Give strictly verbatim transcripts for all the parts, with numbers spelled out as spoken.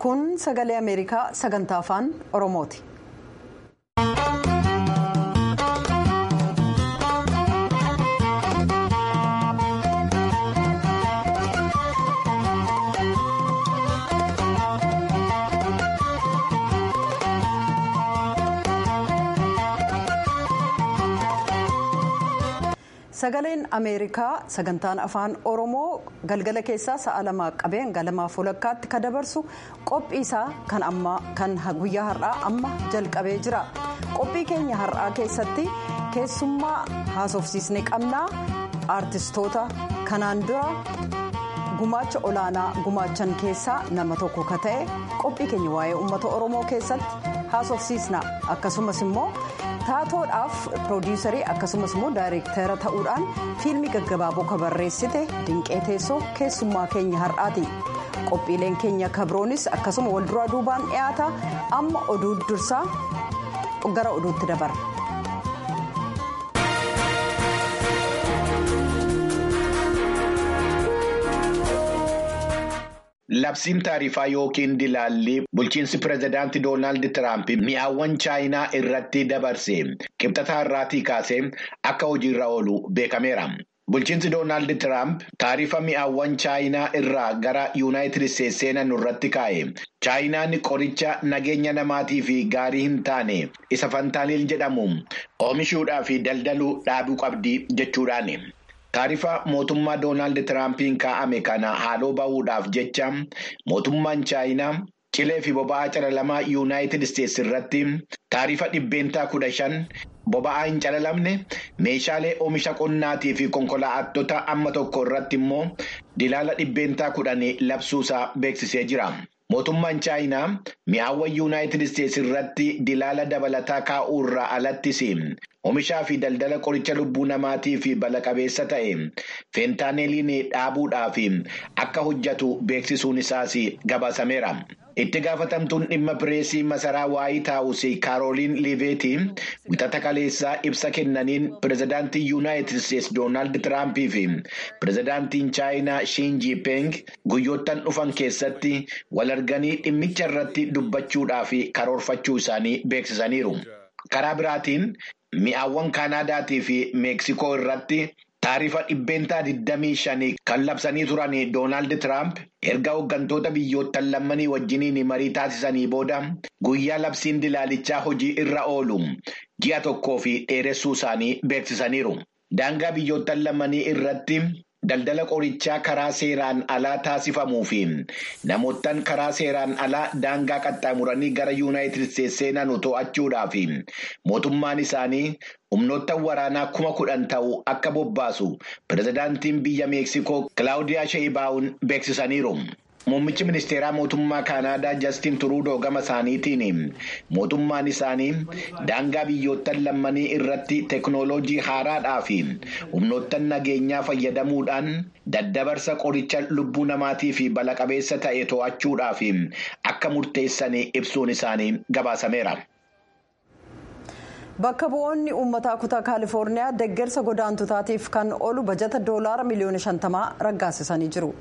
Kun sagalee Ameerikaa sagantaa afaan Oromooti. Sagaleen Ameerikaa sagantaan afaan Oromoo galgala keessaa sa'a lamaa qabee hanga lamaaf walakkaatti kan dabarsu qophii isaa kan amma kan guyyaa har'aa amma jalqabee jira. Qophii keenya har'aa keessatti keessummaa haasofsiisnee qabnaa aartistoota kanaan dura gumaacha olaanaa gumaachan keessaa nama tokko ka ta'e qophii keenya waa'ee uummata Oromoo keessatti haasofsiisna. Akkasumas immoo taatoodhaaf piroodiisarii akkasumas immoo daayireektara ta'uudhaan fiilmii gaggabaaboo ka barreessite Dinqee Teessoo keessummaa keenya har'aati. Qophiileen keenya kabroonis akkasuma walduraa duubaan dhiyaata. Amma oduu dursaa gara oduutti dabarra. Labsiin taarifaa yookiin dilaalli bulchiinsi pirezidaantii Doonaald Tiraamp mi'aawwan chaayinaa irratti dabarse qibxata har'aatii kaasee akka hojiirra oolu beekameera. Bulchiinsi Doonaald Tiraamp taarifa mi'aawwan chaayinaa irraa gara Yuunaayitid Isteetsi seenan irratti kaa'e. Chaayinaan qoricha nageenya namaatii fi gaarii hin taane isa fantaaniil jedhamu oomishuudhaa fi daldaluu dhaabuu qabdi jechuudhaani. Taarifa mootummaa Doonaald Tiraampiin kaa'ame kana haaloo ba'uudhaaf jecha mootummaan Chaayinaa cilee fi boba'aa calalamaa Yuunaayitid Isteetsi irratti taarifa dhibbeentaa kudha shan boba'aa hin calalamne meeshaalee oomisha qonnaatii fi konkolaattota amma tokko irratti immoo dilaala dhibbeentaa kudhan labsuusaa beeksisee jira. Mootummaan Chaayinaa mi'aawwan Yuunaayitid Isteetsi irratti dilaala dabalataa kaa'uu irraa alattis oomishaa fi daldala qoricha lubbuu namaatii fi bala-qabeessa ta'e feentaaneeliin dhaabuudhaaf akka hojjetu beeksisuun isaas gabaasameera. Itti gaafatamtuun dhimma pireesii masaraa Waayit Haawus Kaarooliin Liiveetii wixata kaleessaa ibsa kennaniin pirezidaantii Yuunaayitid Isteetsi Doonaald Tiraampii fi pirezidaantiin Chaayinaa Shiin Jiiping guyyoottan dhufan keessatti wal arganii dhimmicha irratti dubbachuudhaaf karoorfachuu isaanii beeksisaniiru. Karaa biraatiin mi'aawwan Kaanaadaatii fi Meeksikoo irratti taarifa dhibbeentaa digdamii shanii kan labsanii turan Doonaald Tiraamp erga hooggantoota biyyoottan lammanii wajjiniin marii taasisanii booda guyyaa labsiin dilaalichaa hojii irra oolu ji'a tokkoo fi dheeressuu isaanii beeksisaniiru. Daangaa biyyoottan lammanii irratti daldala qorichaa karaa seeraan alaa taasifamuu fi namoottan karaa seeraan alaa daangaa qaxxaamuranii gara Yuunaayitid Isteetsi seenan to'achuudhaaf mootummaan isaanii humnoottan waraanaa kuma kudhan ta'u akka bobbaasu pirezidaantiin biyya Meeksikoo Kilaawudiyaa Sheebaawun beeksisaniiru. Muummichi ministeeraa mootummaa Kaanaadaa Jastin Turuudoo gama isaaniitiin mootummaan isaanii daangaa biyyoottan lammanii irratti teeknooloojii haaraadhaa fi humnoottan nageenyaa fayyadamuudhaan daddabarsa qoricha lubbuu namaatii fi bala-qabeessa ta'e to'achuudhaaf akka murteessan ibsuun isaanii gabaasameera. Bakka bu'oonni uummataa kutaa Kaalifoorniyaa deeggarsa godaantotaatiif kan oolu bajata doolaara miliyoona shantamaa raggaasisanii jiru.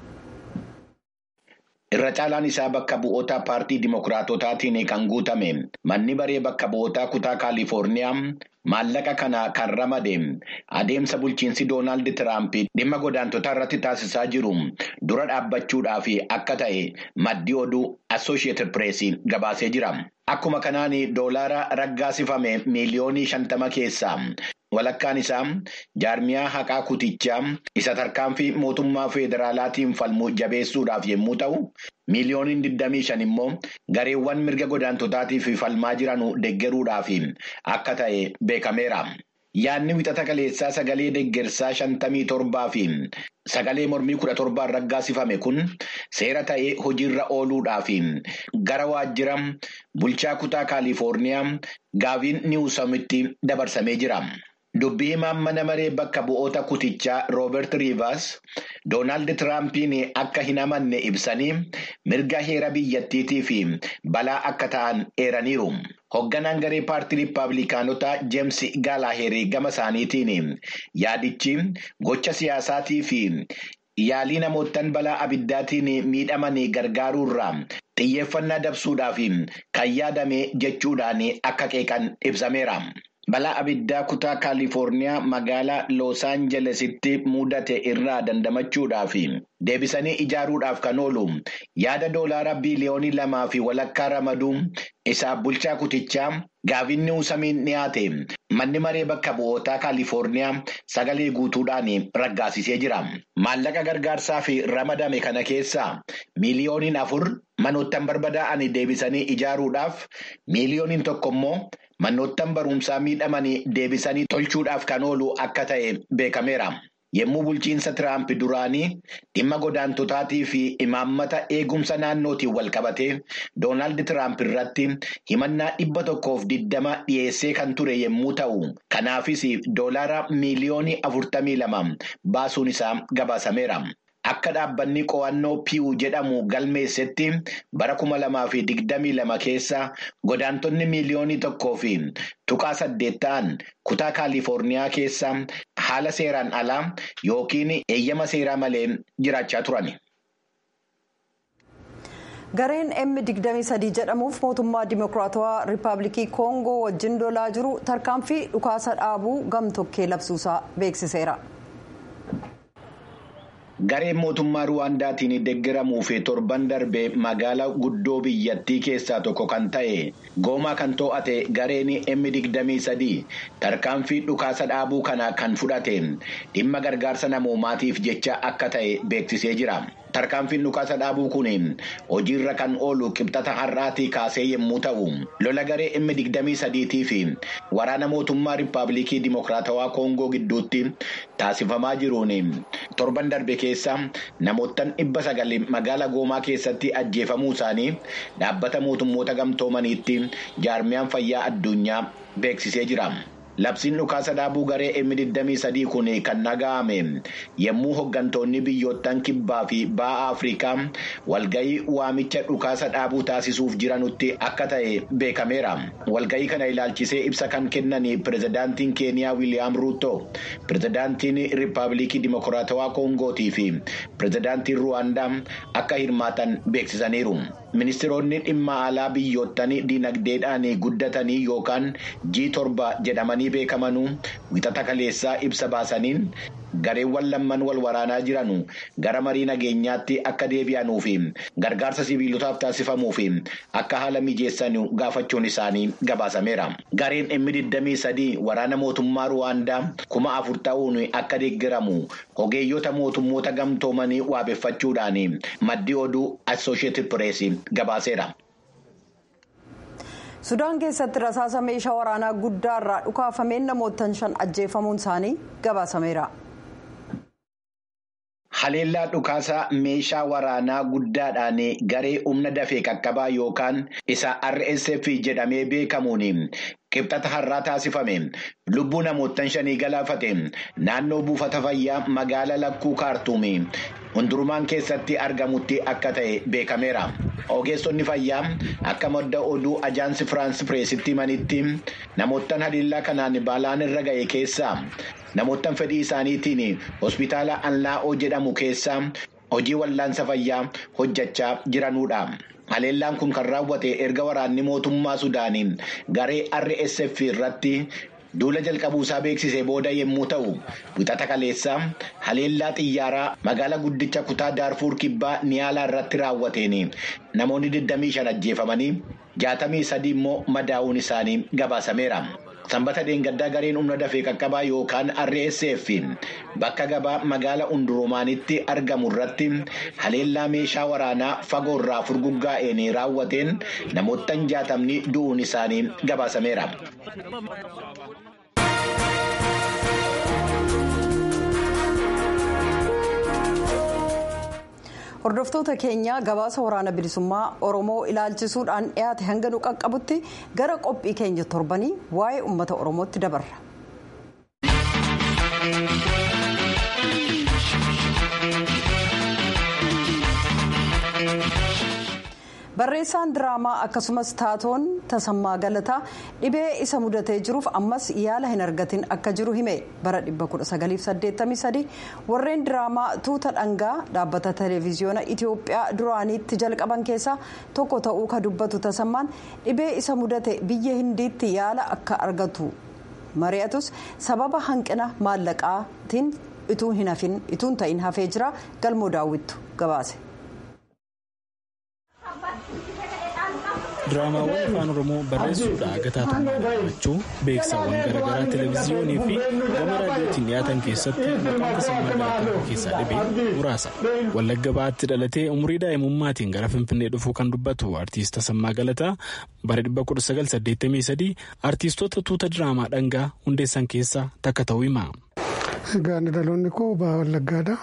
Irra caalaan isaa bakka bu'oota paartii Dimookiraatotaatiin kan guutame manni baree bakka bu'ootaa kutaa Kaalifoorniyaa maallaqa kana kan ramade adeemsa bulchiinsi Doonaald Tiraamp dhimma godaantotaa irratti taasisaa jiru dura dhaabbachuudhaaf akka ta'e maddi oduu Associated Press gabaasee jira. Akkuma kanaan doolaara raggaasifame miiliyoonii shantama keessaa walakkaan isaa jaarmiyaa haqaa kutichaa isa tarkaanfii mootummaa federaalaatiin falmu jabeessuudhaaf yommuu ta'u miiliyooniin digdamii shan immoo gareewwan mirga godaantotaatiif falmaa jiran deeggaruudhaaf akka ta'e beekameera. Yaadni wixata kaleessaa sagalee deeggarsaa shantamii torbaa fi sagalee mormii kudha torbaan raggaasifame kun seera ta'ee hojiirra ooluudhaaf gara waajjira bulchaa kutaa Kaalifoorniyaa Gaaviin Niwusamitti dabarsamee jira. Dubbii himaan mana maree bakka bu'oota kutichaa Rooberti Riivaas Doonaald Tiraampiin akka hin amanne ibsanii mirga heera biyyattiitii fi balaa akka ta'an eeraniiru. Hoogganaan garee paartii Riippaabilikaanotaa Jeems Gaalaaheer gama isaaniitiin yaadichi gocha siyaasaatii fi yaalii namoottan balaa abiddaatiin miidhamanii gargaaruurraa xiyyeeffannaa dabsuudhaaf kan yaadame jechuudhaan akka qeeqan ibsameera. Balaa abiddaa kutaa Kaalifoorniyaa magaalaa Loos Aanjelesitti mudate irraa dandamachuudhaaf deebisanii ijaaruudhaaf kan oolu yaada doolaara biiliyoonii lamaa fi walakkaa ramaduu isaaf bulchaa kutichaa Gaaviin Niwusamiin dhiyaate manni maree bakka bu'ootaa Kaalifoorniyaa sagalee guutuudhaan raggaasisee jira. Maallaqa gargaarsaa fi ramadame kana keessaa miiliyooniin afur manoottan barbadaa'anii deebisanii ijaaruudhaaf miiliyooniin tokko immoo manoottan barumsaa miidhamanii deebisanii tolchuudhaaf kan oolu akka ta'e beekameera. Yemmuu bulchiinsa Tiraamp duraanii dhimma godaantotaatii fi imaammata eegumsa naannootiin wal qabatee Doonaald Tiraamp irratti himannaa dhibba tokkoof digdama dhiyeessee kan ture yemmuu ta'u, kanaafis doolaara miiliyoonii afurtamii lama baasuun isaa gabaasameera. Akka dhaabbanni qo'annoo Pew jedhamu galmeessetti bara kuma lamaa fi digdamii lama keessa godaantonni miiliyoonii tokkoo fi tuqaa saddeet ta'an kutaa Kaalifoorniyaa keessa haala seeraan alaa yookiin eeyyama seeraa malee jiraachaa turan. Gareen M digdamii sadii jedhamuuf mootummaa Dimookiraatawaa Riippaabilikii Koongoo wajjin lolaa jiru tarkaanfii dhukaasa dhaabuu gamtokkee labsuusaa beeksiseera. Gareen mootummaa Ruwaandaatiin deeggaramuu fi torban darbee magaalaa guddoo biyyattii keessaa tokko kan ta'e Goomaa kan to'ate gareen M digdamii sadii tarkaanfii dhukaasa dhaabuu kana kan fudhate dhimma gargaarsa namoomaatiif jecha akka ta'e beeksisee jira. Tarkaanfiin dhukaasa dhaabuu kun hojiirra kan oolu qibxata har'aatii kaasee yemmuu ta'u, lola garee M digdamii sadiitii fi waraana mootummaa Riippaabilikii Dimookiraatawaa Koongoo gidduutti taasifamaa jiruun torban darbe keessa namoottan dhibba sagal magaalaa Goomaa keessatti ajjeefamuu isaanii dhaabbata mootummoota gamtoomaniitti jaarmiyaan fayyaa addunyaa beeksisee jira. Labsiin dhukaasa dhaabuu garee M digdamii sadii kun kan naga'ame yemmuu hoggantoonni biyyoottan kibbaa fi ba'a Afrikaa walgayii waamicha dhukaasa dhaabuu taasisuuf jiranutti akka ta'e beekameera. Walgayii kana ilaalchisee ibsa kan kennan pirezidaantiin Keeniyaa Wiiliyaam Ruuto, pirezidaantiin Riippaabilikii Dimookiraatawaa Koongootii fi pirezidaantiin Ruwaandaa akka hirmaatan beeksisaniiru. Ministeeronni dhimma alaa biyyoottan dinagdeedhaan guddatanii yookaan G torba jedhamanii beekamanuu wixata kaleessaa ibsa baasaniin gareewwan lamman wal waraanaa jiranu gara marii nageenyaatti akka deebi'anuu fi gargaarsa sibiilotaaf taasifamuu fi akka haala mijeessan gaafachuun isaanii gabaasameera. Gareen M digdamii sadii waraana mootummaa Ruwaandaa kuma afur ta'uun akka deeggaramu ogeeyyota mootummoota gamtoomanii waabeffachuudhaan maddi oduu Associated Press gabaaseera. Sudaan keessatti rasaasa meeshaa waraanaa guddaarraa dhukaafameen namoottan shan ajjeefamuun isaanii gabaasameera. Haleellaa dhukaasa meeshaa waraanaa guddaadhaan garee humna dafee qaqqabaa yookaan isa R S F jedhamee beekamuun qibxata har'aa taasifame lubbuu namoottan shanii galaafate naannoo buufata fayyaa magaalaa Lakkuu Kaartuumi hundurumaan keessatti argamutti akka ta'e beekameera. Ogeessonni fayyaa akka madda oduu ajaansi Firaans Pireesitti himanitti namoottan haleellaa kanaan balaan irra ga'e keessaa namoottan fedhii isaaniitiin hospitaala Anlaa'oo jedhamu keessaa hojii wallaansa fayyaa hojjechaa jiranuudha. Haleellaan kun kan raawwate erga waraanni mootummaa Sudaanii garee R S F irratti duula jalqabuusaa beeksisee booda yemmuu ta'u, wixata kaleessaa haleellaa xiyyaaraa magaalaa guddicha kutaa Daarfuur kibbaa Niyaalaa irratti raawwateen namoonni digdamii shan ajjeefamanii jaatamii sadii immoo madaa'uun isaanii gabaasameera. Sanbata deengaddaa gareen humna dafee qaqqabaa yookaan R S F bakka gabaa magaalaa Undurumaanitti argamu irratti haleellaa meeshaa waraanaa fagoorraa furguggaa'een raawwateen namoottan jaatamni du'uun isaanii gabaasameera. Hordoftoota keenya gabaasa waraana bilisummaa Oromoo ilaalchisuudhaan dhiyaate hanga nu qaqqabutti gara qophii keenya torbanii waa'ee uummata Oromootti dabarra. barreessaan diraamaa akkasumas taatoon Tasammaa Galataa dhibee isa mudatee jiruuf ammas yaala hin argatin akka jiru hime. Bara kudha sagal saddeettamii sadii warreen diraamaa tuuta dhangaa dhaabbata televiziyoona Itoophiyaa duraaniitti jalqaban keessaa tokko ta'uu ka dubbatu Tasammaan dhibee isa mudate biyya Hindiitti yaala akka argatu mari'atus sababa hanqina maallaqaatiin ituun hin hafin ituun ta'in hafee jira. Galmoo daawwittu gabaase. Diraamaawwan afaan Oromoo barreessuudhaan Agataa Tammachuu beeksisawwan garaagaraa televiziyoonii fi gama raadiyootiin dhiyaatan keessatti maqaan Tasammaa Galataa keessaa dhibee muraasa. Wallagga Baatti dhalatee umurii daa'imummaatiin gara Finfinnee dhufuu kan dubbatu artiist Tasammaa Galataa bara kudha sagal saddeettamii sadii artiistoota tuuta diraamaa dhangaa hundeessan keessaa takka ta'uu hima. Egaan dhaloonni koo ba'aa Wallaggaadha.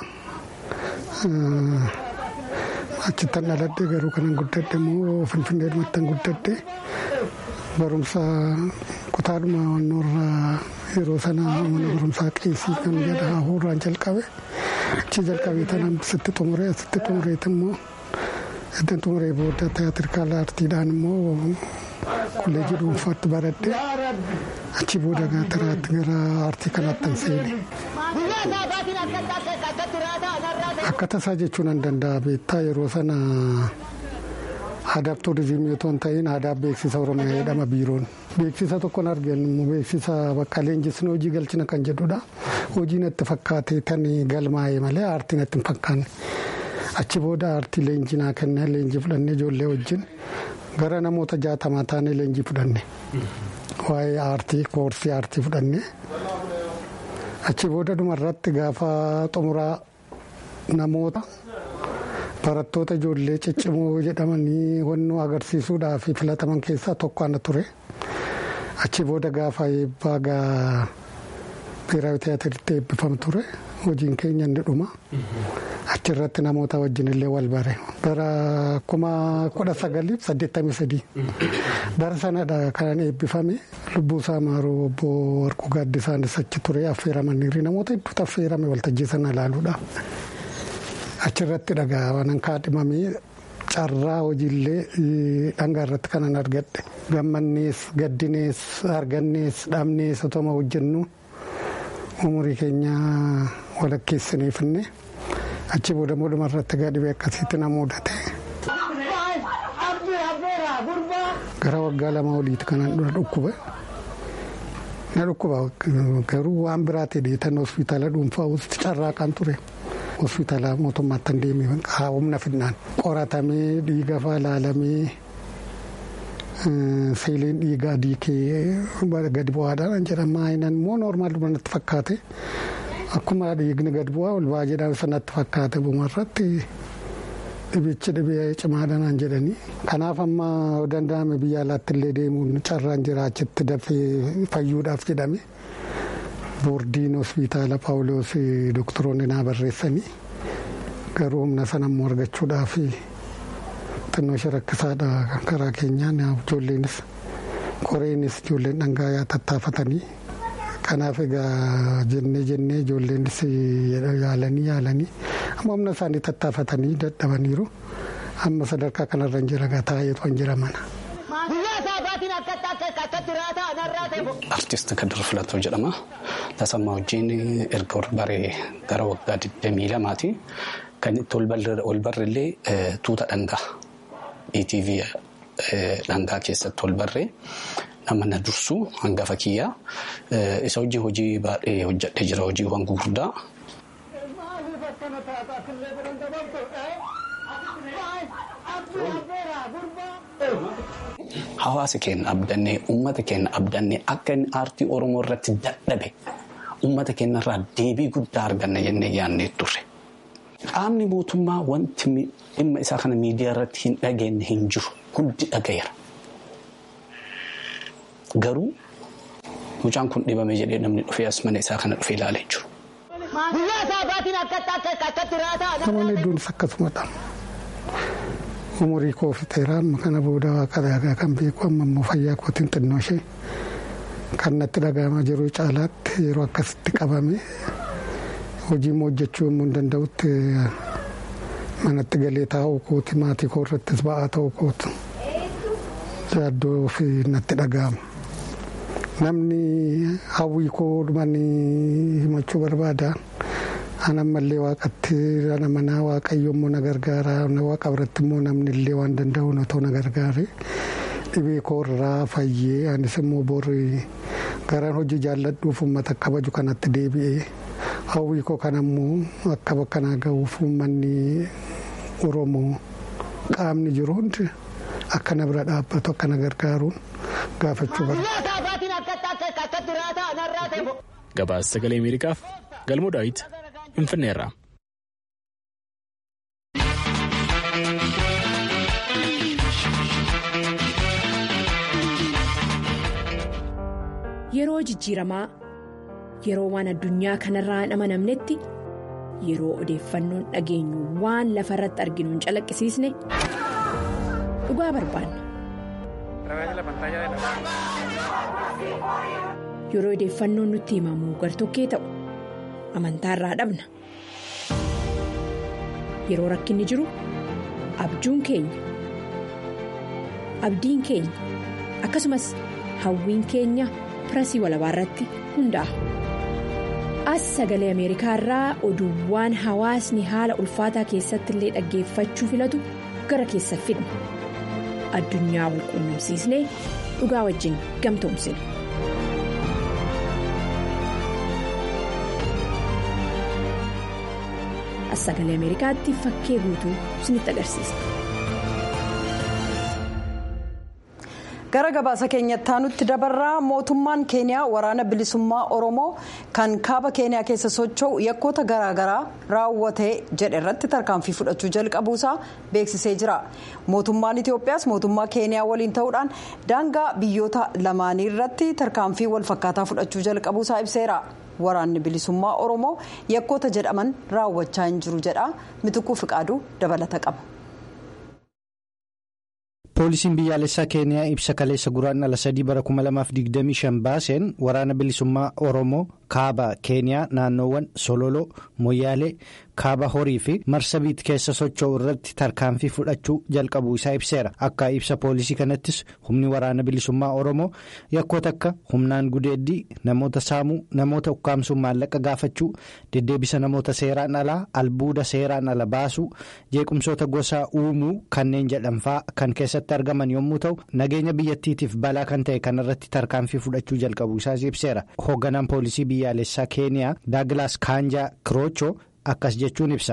Achitti dhaladhe garuu kanan guddadhe immoo Finfinnee dhumatti guddadhe barumsa kutaadhuma wannoorraa yeroo sana mana barumsaa qeesii kan jedha hahuurraan jalqabe achi jalqabee tanaan sitti xumuree asitti xumureeti immoo iddoo xumuree booda tiyaatirikaala aartiidhaan immoo kolleejii dhuunfaatti baradhe achi booda gaatiraatti gara aartii kanaatti seene. Akka tasaa jechuun an danda'a beektaa yeroo sana aadaaf tuurizimii otoo hin ta'in aadaaf beeksisa Oromiyaa jedhama biiroon. Beeksisa tokkoon arginu beeksisa bakka leenjisni hojii galchina kan jedhudha. Hojii natti fakkaatee tan galmaa'ee malee aartii natti hin fakkaanne. Achi booda aartii leenjinaa kennee leenjii fudhannee ijoollee wajjin gara namoota jaatamaa taanee leenjii fudhanne. Waa'ee aartii koorsii aartii fudhannee. Achi booda dhumarratti gaafa xumuraa namoota barattoota ijoollee ciccimoo jedhamanii wannoo agarsiisuudhaaf filataman keessaa tokko ana ture. Achi booda gaafa eebbaa gaa biiraawi tiyaatiritti eebbifamu ture. Hojiin keenya inni dhuma. Achirratti namoota wajjin illee wal bare. Bara kuma kudha sagaliif saddeettamii sadii. Bara sanadha kan eebbifame. Lubbuu isaa maaruu obbo Warquu Gaaddisaanis achi ture affeeramaniiru namoota hedduutu affeerame waltajjii sana ilaaluudhaaf. Achirratti dhagaa waan kaadhimamee carraa hojiillee dhangaa irratti kanan argadhe. Gammannees, gaddinees, argannees, dhabnees otoma hojjennu umurii keenya walakkeessineefinne achi booda mooduma irratti dhibee akkasiitti na mudate. Gara waggaa lama oliiti kanan dura dhukkube. Na dhukkuba garuu waan biraatee deetan hospitaala dhuunfaa walitti carraaqaan ture. Hospitaala mootummaatti hin deemee humna fidnaan qoratamee dhiiga fa'aa ilaalamee seeliin dhiigaa diikee gadi bu'aadhaan jedhama. Ayinan immoo noormaal dhumanatti fakkaate akkuma dhiigni gadi bu'aa ol ba'aa jedhame sanatti fakkaate bumarratti dhibichi dhibee cimaadhaan jedhanii. Kanaaf amma danda'ame biyya alaatti illee deemuun carraan jira achitti dafee fayyuudhaaf jedhame. Boordiin hospitaala Paawuloos doktoroonni naa barreessanii garuu humna sana immoo argachuudhaaf xinnoo ishee rakkisaadha karaa keenyaan ijoolleenis qoreenis ijoolleen dhangaa tattaafatanii kanaaf egaa jennee jennee ijoolleenis yaalanii yaalanii amma humna isaanii tattaafatanii dadhabaniiru amma sadarkaa kanarra hin jira taa'eetu hin jira mana. Artiist Kadir Filatoo jedhama. Tasammaa wajjin erga ol baree gara waggaa digdamii lamaati. Kan itti ol barreellee tuuta dhangaa E T V dhangaa keessatti ol barree nama na dursu hangafa kiyyaa. Isa wajjin hojii baay'ee hojjedhee jira hojiiwwan gurguddaa. Hawaasa keenya abdannee uummata keenya abdannee akka inni aartii Oromoo irratti dadhabe uummata keenya irraa deebii guddaa arganna jennee yaadnee turre. Qaamni mootummaa wanti dhimma isaa kana miidiyaa irratti hin dhageenye hin jiru hundi dhagayeera. Garuu mucaan kun dhibame jedhee namni dhufee as mana isaa kana dhufee ilaalee jiru. Namoonni hedduunis akkasumadha. Umurii koo fixeera amma kana booda waaqadhaa kan beeku amma immoo fayyaa kootiin xinnoo ishee kan natti dhagahamaa jiru caalaatti yeroo akkasitti qabame hojii immoo hojjechuu immoo hin danda'utti manatti galee taa'uu kooti maatii koo irrattis ba'aa ta'uu kooti yaaddoo fi natti dhaga'ama. Namni hawwii koo dhumanii himachuu barbaada. Ana ammallee waaqatti ana manaa waaqayyo immoo na gargaara. Waaqa biratti immoo namni illee waan danda'u na ta'u na gargaare. Dhibee koo irraa fayyee anis immoo boori garaan hojii jaalladhuuf uummata kabaju kanatti deebi'ee hawwii koo kan ammoo akka bakka naa ga'uuf uummanni Oromoo qaamni jiru hundi akka na bira dhaabbatu akka na gargaaruun gaafachuu barbaada. Gabaasa sagalee Ameerikaaf Galmoo Daawit Finfinneerraa. Yeroo jijjiiramaa yeroo waan addunyaa kanarraa hin amanamnetti yeroo odeeffannoon dhageenyu waan lafa irratti arginu hin calaqqisiisne dhugaa barbaanna. Yeroo odeeffannoon nutti himamu gartokkee ta'u amantaarraa dhabna. Yeroo rakkinni jiru abjuun keenya abdiin keenya akkasumas hawwiin keenya pirasii walabaa irratti hundaa'a. As sagalee Ameerikaa irraa oduuwwan hawaasni haala ulfaataa keessatti illee dhaggeeffachuu filatu gara keessa fidna. Addunyaa wal quunnamsiisnee dhugaa wajjin gamtoomsina. As sagalee Ameerikaatti fakkee guutuu isinitti agarsiisa. Gara gabaasa keenyatti aanutti dabarraa mootummaan Keeniyaa waraana bilisummaa Oromoo kan kaaba Keeniyaa keessa socho'u yakkoota garaagaraa raawwatee jedhe irratti tarkaanfii fudhachuu jalqabuusaa beeksisee jira. Mootummaan Itoophiyaas mootummaa Keeniyaa waliin ta'uudhaan daangaa biyyoota lamaanii irratti tarkaanfii wal fakkaataa fudhachuu jalqabuusaa ibseera. Waraanni bilisummaa Oromoo yakkoota jedhaman raawwachaa hin jiru jedha. Mitukuu Fiqaaduu dabalata qaba. Poolisiin biyyaalessaa Keeniyaa ibsa kaleessa guraandhala sadii bara kuma lamaaf digdamii shan baaseen waraana bilisummaa Oromoo kaaba Keeniyaa naannoowwan Sololoo, Moyyaalee, kaaba Horii fi Marsabiit keessa socho'u irratti tarkaanfii fudhachuu jalqabuu isaa ibseera. Akka ibsa poolisii kanattis humni waraana bilisummaa Oromoo yakkoota akka humnaan gudeeddii, namoota saamuu, namoota ukkaamsuun maallaqa gaafachuu, deddeebisa namoota seeraan alaa, albuuda seeraan ala baasuu, jeequmsoota gosaa uumuu kanneen jedhanfaa kan keessatti argaman yommuu ta'u nageenya biyyattiitiif balaa kan ta'e kanarratti tarkaanfii fudhachuu jalqabuu isaas ibseera. Hoogganaan poolisii biyyaalessaa Keeniyaa Daaglaas Kaanjaa Kiroochoo akkas jechuun ibsa.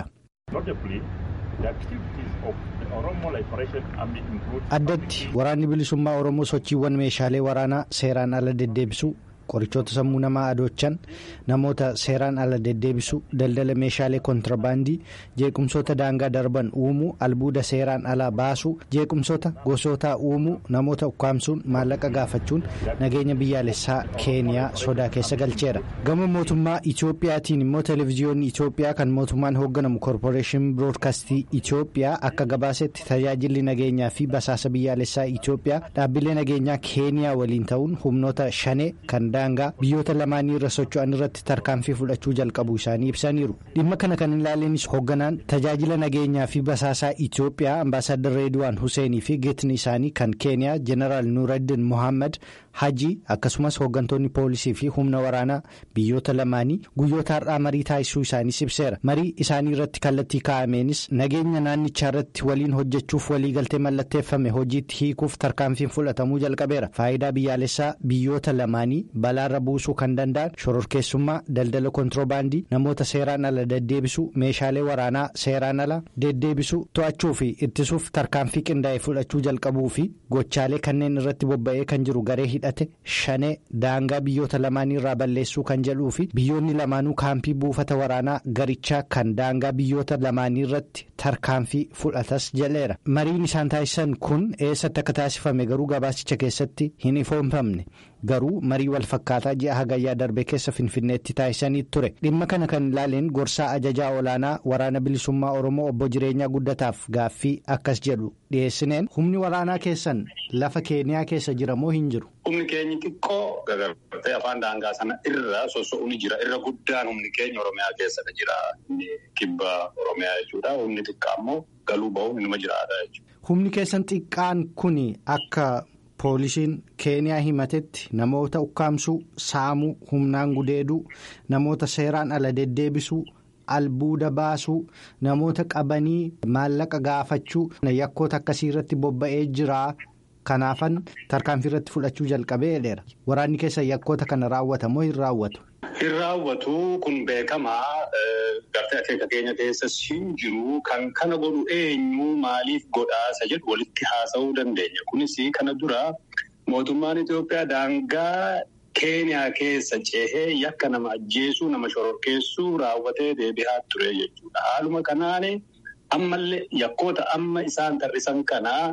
Addatti waraanni bilisummaa Oromoo sochiiwwan meeshaalee waraanaa seeraan ala deddeebisuu, qorichoota sammuu namaa adoochan, namoota seeraan ala deddeebisuu, daldala meeshaalee kontirbaandii, jeequmsoota daangaa darban uumuu, albuuda seeraan alaa baasuu, jeequmsoota gosootaa uumuu, namoota ukkaamsuun maallaqa gaafachuun nageenya biyyaalessaa Keeniyaa sodaa keessa galcheera. Gama mootummaa Itoophiyaatiin immoo televezyiyoonni Itoophiyaa kan mootummaan hoogganamu koorporeeshinii biroodkaastii Itoophiyaa akka gabaasetti tajaajilli nageenyaa fi basaasa biyyaalessaa Itoophiyaa dhaabbilee nageenyaa Keeniyaa waliin ta'uun humnoota shanee kan daangaa biyyoota lamaanii irra socho'an irratti tarkaanfii fudhachuu jalqabuu isaanii ibsaniiru. Dhimma kana kan ilaaleenis hoogganaan tajaajila nageenyaa fi basaasaa Itoophiyaa ambaasaadar Reedwaan Huseenii fi geetni isaanii kan Keeniyaa Jeneraal Nuureddin Mohaammed Hajii akkasumas hooggantoonni poolisii fi humna waraanaa biyyoota lamaanii guyyoota har'aa marii taasisuu isaaniis ibseera. Marii isaanii irratti kallattii kaa'ameenis nageenya naannichaa irratti waliin hojjechuuf waliigaltee mallatteeffame hojiitti hiikuuf tarkaanfiin fudhatamuu jalqabeera. Faayidaa biyyaalessaa biyyoota lamaanii balaarra buusuu kan danda'an shororkeessummaa, daldala kontiroobaandii, namoota seeraan ala deddeebisuu, meeshaalee waraanaa seeraan ala deddeebisuu to'achuu fi ittisuuf tarkaanfii qindaa'e fudhachuu jalqabuu fi gochaalee kanneen irratti bobba'ee kan jiru garee hidhate shanee daangaa biyyoota lamaanii irraa balleessuu kan jedhuu fi biyyoonni lamaanuu kaampii buufata waraanaa garichaa kan daangaa biyyoota lamaanii irratti tarkaanfii fudhatas jedheera. Mariin isaan taasisan kun eessatti akka taasifame garuu gabaasicha keessatti hin ifoomfamne. garuu marii wal fakkaataa ji'a hagayyaa darbe keessa finfinneetti taasisanii ture. Dhimma kana kan ilaaleen gorsaa ajajaa olaanaa waraana bilisummaa Oromoo obbo Jireenyaa Guddataaf gaaffii akkas jedhu dhiyeessineen humni waraanaa keessan lafa Keeniyaa keessa jira moo hin jiru? Humni keenya xiqqoo gagartee afaan daangaa sana irra soso'uun jira. Irra guddaan humni keenya Oromiyaa keessadha jira. Kibba Oromiyaa jechuudha. Humni xiqqaa immoo galuu bahuun inuma jiraata jechuudha. Humni keessan xiqqaan kun akka poolisiin Keeniyaa himatetti namoota ukkaamsuu, saamuu, humnaan gudeeduu, namoota seeraan ala deddeebisuu, albuuda baasuu, namoota qabanii maallaqa gaafachuu yakkoota akkasii irratti bobba'ee jira. Kanaafan tarkaanfii irratti fudhachuu jalqabee jedheera. Waraanni keessa yakkoota kana raawwata moo hin raawwatu? Hin raawwatu kun beekamaa gartee akeeka keenya keessas hin jiru. Kan kana godhu eenyu maaliif godhaasa jedhu walitti haasa'uu dandeenya. Kunis kana dura mootummaan Itoophiyaa daangaa Keeniyaa keessa ceehee yakka nama ajjeesuu nama shororkeessuu raawwatee deebi'aa ture jechuudha. Haaluma kanaan ammallee yakkoota amma isaan tarrisan kanaa.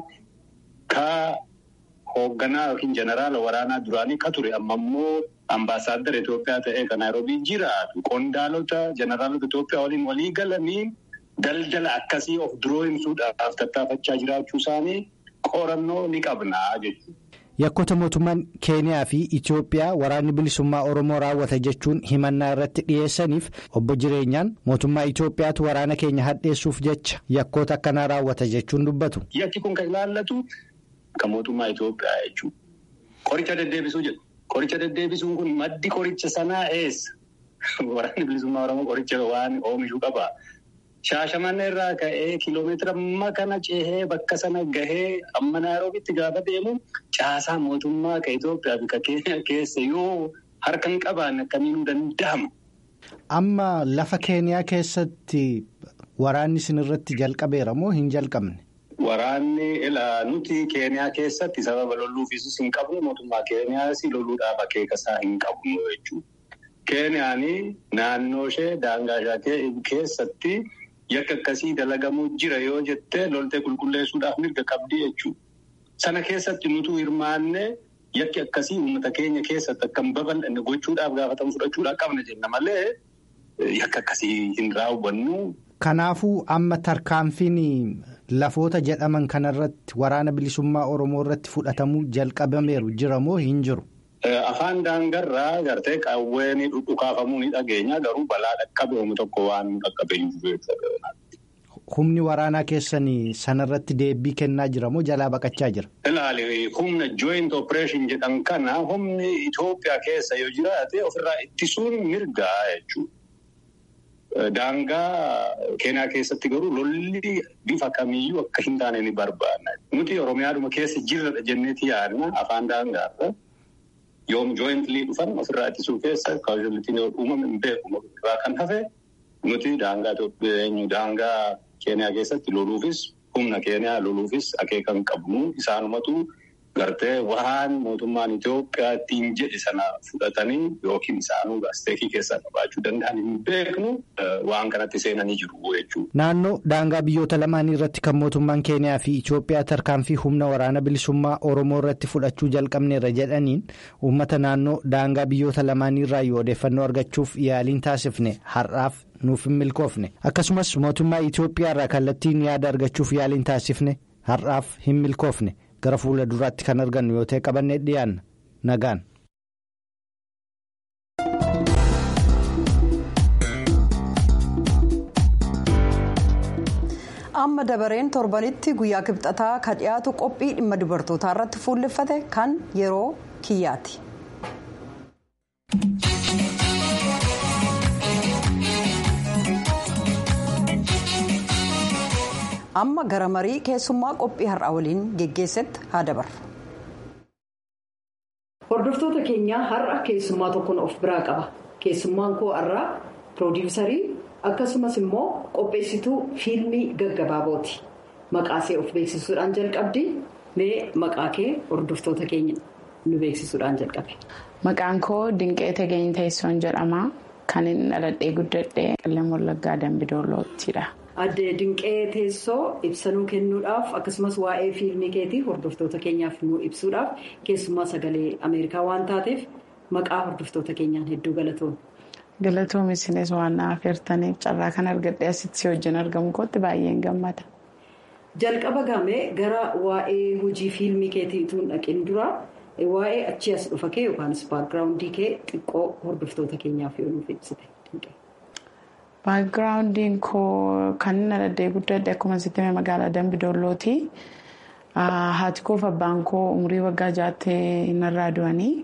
Ka hoogganaa yookiin jeneraala waraanaa duraanii ka ture amma immoo ambaasaaddara Itoophiyaa ta'ee kan Naayiroobii jiraatu qondaalota jeneraalota Itoophiyaa waliin walii galanii daldala akkasii of duroo himsuudhaaf tattaafachaa jiraachuu isaanii qorannoo ni qabnaa jechuudha. Yakkoota mootummaan Keeniyaa fi Itoophiyaa waraanni bilisummaa Oromoo raawwata jechuun himannaa irratti dhiyeessaniif obbo Jireenyaan mootummaa Itoophiyaatu waraana keenya hadheessuuf jecha yakkoota akkanaa raawwata jechuun dubbatu. Yakki kun kan ilaallatu. Kan mootummaa Itoophiyaa jechuudha. Qoricha deddeebisuu jedhu. Qoricha deddeebisuun kun maddi qoricha sanaa eessa? Waraanni bilisummaa Oromoo qoricha waan oomishuu qaba. Shaashamannee irraa ka'ee kiloomeetira amma kana ceehee bakka sana gahee amma Naayiroobiitti gaafa deemu caasaa mootummaa kan Itoophiyaa fi kan Keeniyaa keessa yoo harka hin qabaanne akkamiinuu danda'ama? Amma lafa Keeniyaa keessatti waraanni isin irratti jalqabeera moo hin jalqabne? Waraanni ilaa nuti Keeniyaa keessatti sababa lolluufis hin qabnu mootummaa Keeniyaas lolluudhaaf akeekasaa hin qabnu jechuudha. Keeniyaan naannoo ishee daangaa ishee keessatti yakka akkasii dalagamuu jira yoo jettee loltee qulqulleessuudhaaf mirga qabdi jechuudha. Sana keessatti nutu hirmaannee yakki akkasii uummata keenya keessatti akkam babal'anne gochuudhaaf gaafatamu fudhachuudhaaf qabna jenna malee yakka akkasii hin raawwannu. Kanaafuu amma tarkaanfiin lafoota jedhaman kanarratti waraana bilisummaa Oromoo irratti fudhatamuu jalqabameeru jira moo hin jiru? Afaan daangarraa gartee qawween dhudhukaafamuu ni dhageenya garuu balaa dhaqqabeemu tokko waan dhaqqabeeyyu. Humni waraanaa keessanii sanarratti deebii kennaa jira moo jalaa baqachaa jira? Ilaali humna joint operation jedhan kana humni Itoophiyaa keessa yoo jiraate ofirraa ittisuun mirgaa jechuudha. Daangaa Keeniyaa keessatti garuu lolli bifa kamiyyuu akka hin taane ni barbaadna. Nuti Oromiyaadhuma keessa jirra jenneeti yaadna afaan daangaarra. Yoom jointly dhufan ofirraa ittisuu keessa kaawwalitiin uumame hin beeku irraa kan hafe nuti daangaa Itoophiyaa daangaa Keeniyaa keessatti loluufis humna Keeniyaa loluufis akeekan qabnu isaanumatu gartee waan mootummaan Itoophiyaa ittiin jedhe sana fudhatanii yookiin isaanuu gaasteekii keessaa qabaachuu danda'an hin beeknu waan kanatti seenanii jiru jechuudha. Naannoo daangaa biyyoota lamaanii irratti kan mootummaan Keeniyaa fi Itoophiyaa tarkaanfii humna waraana bilisummaa Oromoo irratti fudhachuu jalqabneerra jedhaniin uummata naannoo daangaa biyyoota lamaanii irraa yoo odeeffannoo argachuuf yaaliin taasifne har'aaf nuuf hin milkoofne akkasumas mootummaa Itoophiyaa irraa kallattiin yaada argachuuf yaaliin taasifne har'aaf hin milkoofne. Gara fuula duraatti kan argannu yoo ta'e qabannee dhiyaanna nagaan. Amma dabareen torbanitti guyyaa kibxataa kan dhiyaatu qophii dhimma dubartootaa irratti fuulleffate kan yeroo kiyyaati. Amma gara marii keessummaa qophii har'aa waliin geggeessetti haa dabarru. Hordoftoota keenyaa har'a keessummaa tokkoon of biraa qaba. Keessummaan koo har'aa piroodiisarii akkasumas immoo qopheessituu fiilmii gaggabaabooti. Maqaa ishee of beeksisuudhaan jalqabdi. Mee maqaa kee hordoftoota keenya nu beeksisuudhaan jalqabe. Maqaan koo Dinqee Tegeenya Teessoon jedhama. Kan inni dhaladhee guddadhee Qellem Wallaggaa Dambidooloottidha. Adde Dinqee Teessoo ibsanuu kennuudhaaf akkasumas waa'ee fiilmii keetii hordoftoota keenyaaf nu ibsuudhaaf keessummaa sagalee Ameerikaa waan taateef maqaa hordoftoota keenyaan hedduu galatoomna. Galatoomii isinis waan na affeertaniif carraa kan argadhe asitti wajjin argamu kootti baay'een gammada. Jalqaba gaamee gara waa'ee hojii fiilmii keetiitu dhaqin dura waa'ee achi as dhufa kee yookaan baakgiraawundii kee xiqqoo hordoftoota keenyaaf yoo nuuf ibsite. Baakgiraawundiin koo kan inni addee guddadde akkuma sitti magaalaa Dambidoollooti. Haati koo fi abbaan koo umurii waggaa jaattee narraa du'anii.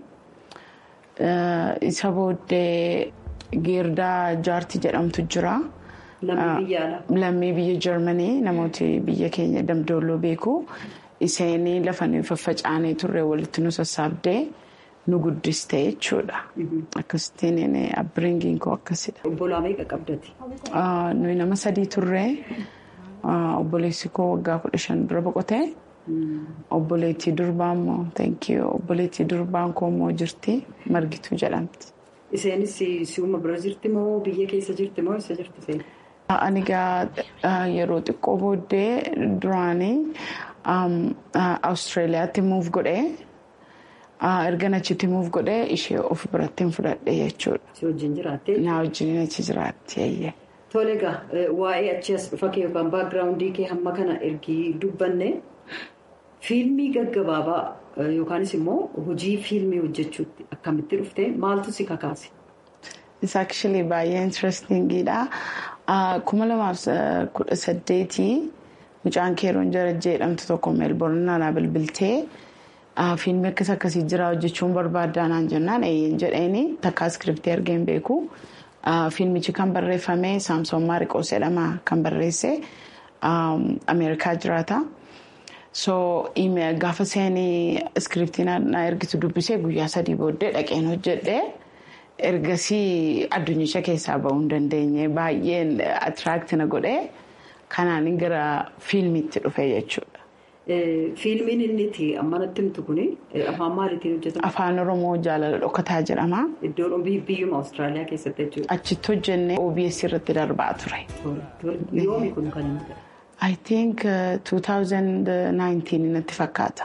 Isa booddee Geerdaa Jaartii jedhamtu jira. Lammii biyya Jarmanii namooti biyya keenya Dambidolloo beeku. Iseen lafa nuyi faffacaanee turre walitti nu sassaabdee. Nu guddiste jechuudha. Akkasittiin abbiringiin koo akkasidha. Obbolaa meeqa qabdati? Nuyi nama sadii turree obboleessi koo waggaa kudha shan dura boqotee obboleettii durbaa immoo thank you obboleettii durbaan koo immoo jirti Margituu jedhamti. Iseenis si'uma bira jirti moo biyya keessa jirti moo isa jirti isheen? Ani egaa yeroo xiqqoo booddee duraanii Awustiraaliyaatti muuf godhee. Erga achitti muuf godhee ishee of biratti fudhadhe jechuudha. Si wajjin jiraattee? Na wajjin achi jiraattee. Tole egaa waa'ee achi as dhufa kee yookaan baakgiraawundii kee hamma kana ergii dubbanne fiilmii gaggabaabaa yookaanis immoo hojii fiilmii hojjechuutti akkamitti dhuftee maaltu si kakaase? Isa actually baay'ee interestingiidha. Kuma lamaaf kudha saddeetii mucaan keeroon jarajjee jedhamtu tokko meelboorn naannaa bilbiltee. Fiilmii akkas akkasii jira hojjechuun barbaaddaanaan jennaan eeyyeen jedheeni takka iskiriptii argeen beeku. Fiilmichi kan barreeffame Saamsoon Maariqoos jedhama kan barreesse Ameerikaa jiraata. So gaafa seenii iskiriptii na ergitu dubbisee guyyaa sadii booddee dhaqeen hojjedhee ergasii addunyicha keessaa bahuu hin dandeenye baay'een atiraakti na godhee kanaan gara fiilmiitti dhufe jechuudha. Fiilmiin inni itti ammanatti himtu kuni afaan maaliitiin hojjetama? Afaan Oromoo Jaalala Dhokataa jedhama. Iddoon biyyuma Awustiraaliyaa keessatti jechuudha. Achitti hojjennee O B S irratti darbaa ture. Yoomi kun kan inni jedhama? I think two thousand nineteen natti fakkaata.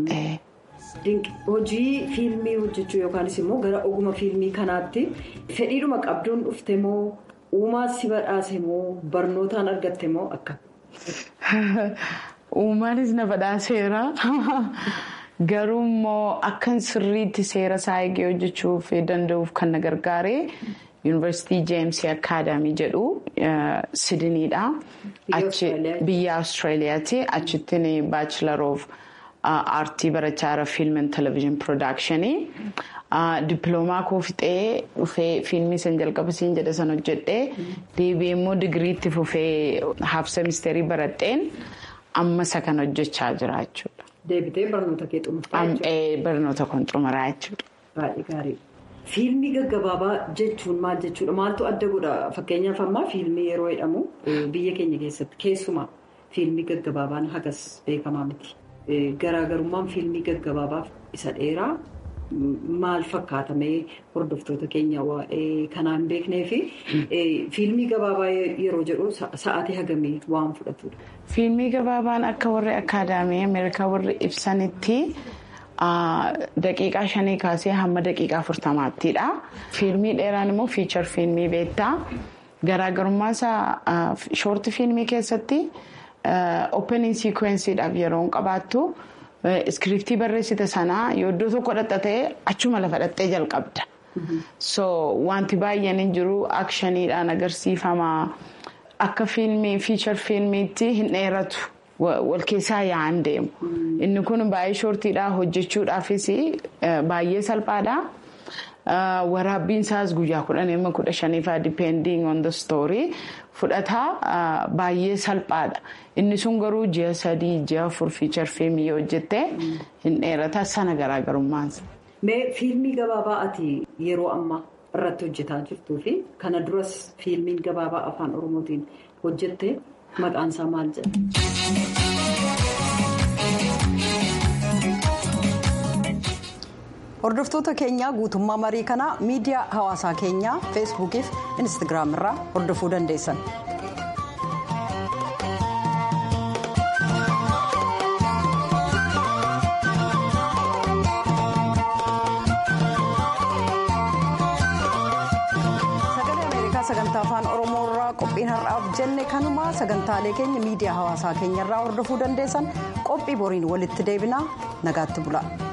Hojii fiilmii hojjechuu yookaanis immoo gara oguma fiilmii kanaatti fedhiidhuma qabduun dhufte moo uumaa si badhaase moo barnootaan argatte moo akka? Uumaanis na badhaaseera. Garuu immoo akkan sirriitti seera isaa eegee hojjechuuf danda'uuf kan na gargaare Yuunivarsiitii Jeemsii Akaadaamii jedhu Sidiniidha. Biyya Awustiraaliyaati. Achittiin Baachilar of Aartii barachaa Fiilm and Television Produkshinii. Dippiloomaa koo fixee dhufee fiilmii san jalqaba siin jedhe san hojjedhee deebi'ee immoo digiriitti fufee haaf semisteerii baradheen amma isa kan hojjechaa jira jechuudha. Deebitee barnoota kee xumuraa jechuudha? Barnoota kan xumuraa jechuudha. Baay'ee gaarii. Fiilmii gaggabaabaa jechuun maal jechuudha? Maaltu adda godha? Fakkeenyaaf ammaa fiilmii yeroo jedhamu biyya keenya keessatti keessumaa fiilmii gaggabaabaan hagas beekamaa miti. Garaagarummaan fiilmii gaggabaabaaf isa dheeraa maal fakkaatamee hordoftoota keenya waa'ee kanaan beeknee fi fiilmii gabaabaa yeroo jedhu sa'aatii hagamii waan fudhatudha. Fiilmii gabaabaan akka warri akaadaamii Ameerikaa warri ibsanitti daqiiqaa shanii kaasee hamma daqiiqaa afurtamaattiidha. Fiilmii dheeraan immoo fiichar fiilmii beektaa. Garaagarummaa isaa shoorti fiilmii keessatti opening sequenceedhaaf yeroo qabaattu. Iskiriptii barreessite sanaa yoo iddoo tokko dhaqxee achuma lafa dhaqxee jalqabda. So wanti baay'een hin jiru akshaniidhaan agarsiifama akka fiilmii fiichar fiilmiitti hin dheeratu wal keessaa yaa'an deemu. Inni kun baay'ee shoortiidhaa hojjechuudhaafis baay'ee salphaadha. Waraabbiin isaas guyyaa kudhan amma kudha shaniifaa depending on the story fudhataa baay'ee salphaadha. Inni sun garuu ji'a sadii ji'a afur fiichar fiilmii yoo hojjette hin dheerata sana garaagarummaansa. Mee fiilmii gabaabaa ati yeroo ammaa irratti hojjetaa jirtuu fi kana duras fiilmiin gabaabaa afaan Oromootiin hojjette maqaan isaa maal jedhama? Hordoftoota keenya guutummaa marii kanaa miidiyaa hawaasaa keenyaa feesbuukii fi instaagiraam irraa hordofuu dandeessan. jenne kanuma sagantaalee keenya miidiyaa hawaasaa keenyarraa hordofuu dandeessan qophii boriin walitti deebinaa nagaatti bula.